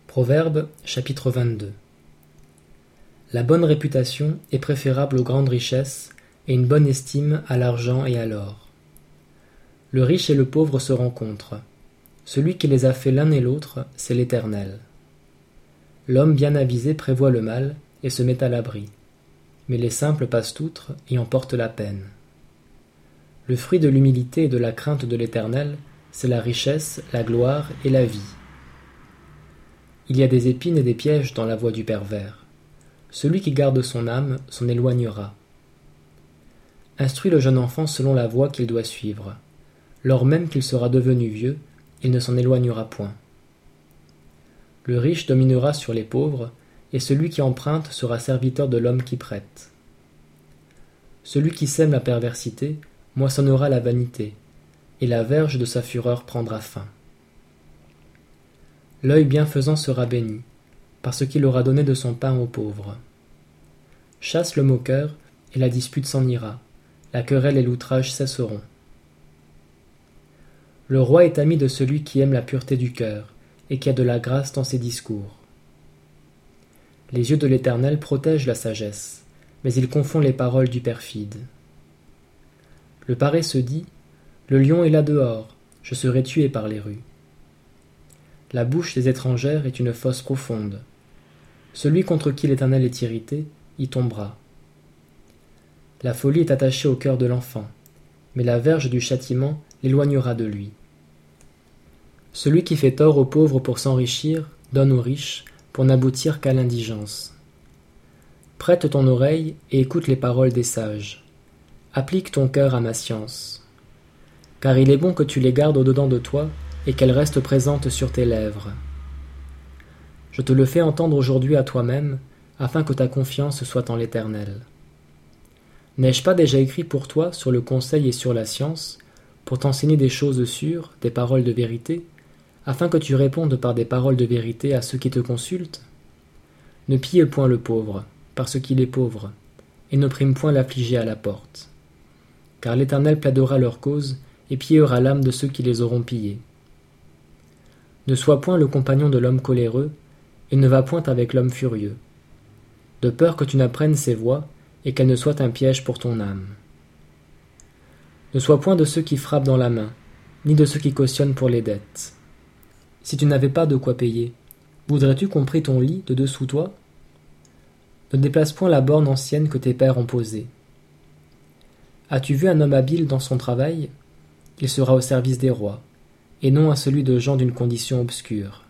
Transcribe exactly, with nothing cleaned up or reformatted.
Proverbe chapitre vingt-deux. La bonne réputation est préférable aux grandes richesses et une bonne estime à l'argent et à l'or. Le riche et le pauvre se rencontrent. Celui qui les a fait l'un et l'autre, c'est l'Éternel. L'homme bien avisé prévoit le mal et se met à l'abri. Mais les simples passent outre et en portent la peine. Le fruit de l'humilité et de la crainte de l'Éternel, c'est la richesse, la gloire et la vie. Il y a des épines et des pièges dans la voie du pervers. Celui qui garde son âme s'en éloignera. Instruis le jeune enfant selon la voie qu'il doit suivre. Lors même qu'il sera devenu vieux, il ne s'en éloignera point. Le riche dominera sur les pauvres, et celui qui emprunte sera serviteur de l'homme qui prête. Celui qui sème la perversité moissonnera la vanité, et la verge de sa fureur prendra fin. L'œil bienfaisant sera béni, parce qu'il aura donné de son pain aux pauvres. Chasse le moqueur, et la dispute s'en ira, la querelle et l'outrage cesseront. Le roi est ami de celui qui aime la pureté du cœur, et qui a de la grâce dans ses discours. Les yeux de l'Éternel protègent la sagesse, mais il confond les paroles du perfide. Le paresseux dit, « Le lion est là dehors, je serai tué par les rues. » La bouche des étrangères est une fosse profonde. Celui contre qui l'Éternel est irrité y tombera. La folie est attachée au cœur de l'enfant, mais la verge du châtiment l'éloignera de lui. Celui qui fait tort aux pauvres pour s'enrichir donne aux riches pour n'aboutir qu'à l'indigence. Prête ton oreille et écoute les paroles des sages. Applique ton cœur à ma science. Car il est bon que tu les gardes au-dedans de toi et qu'elles restent présentes sur tes lèvres. Je te le fais entendre aujourd'hui à toi-même, afin que ta confiance soit en l'Éternel. N'ai-je pas déjà écrit pour toi sur le conseil et sur la science, pour t'enseigner des choses sûres, des paroles de vérité, afin que tu répondes par des paroles de vérité à ceux qui te consultent? Ne pille point le pauvre, parce qu'il est pauvre, et n'opprime point l'affligé à la porte. Car l'Éternel plaidera leur cause, et pillera l'âme de ceux qui les auront pillés. Ne sois point le compagnon de l'homme coléreux, et ne va point avec l'homme furieux, de peur que tu n'apprennes ses voies, et qu'elles ne soient un piège pour ton âme. Ne sois point de ceux qui frappent dans la main, ni de ceux qui cautionnent pour les dettes. Si tu n'avais pas de quoi payer, voudrais-tu qu'on prît ton lit de dessous toi? Ne déplace point la borne ancienne que tes pères ont posée. As-tu vu un homme habile dans son travail? Il sera au service des rois, et non à celui de gens d'une condition obscure.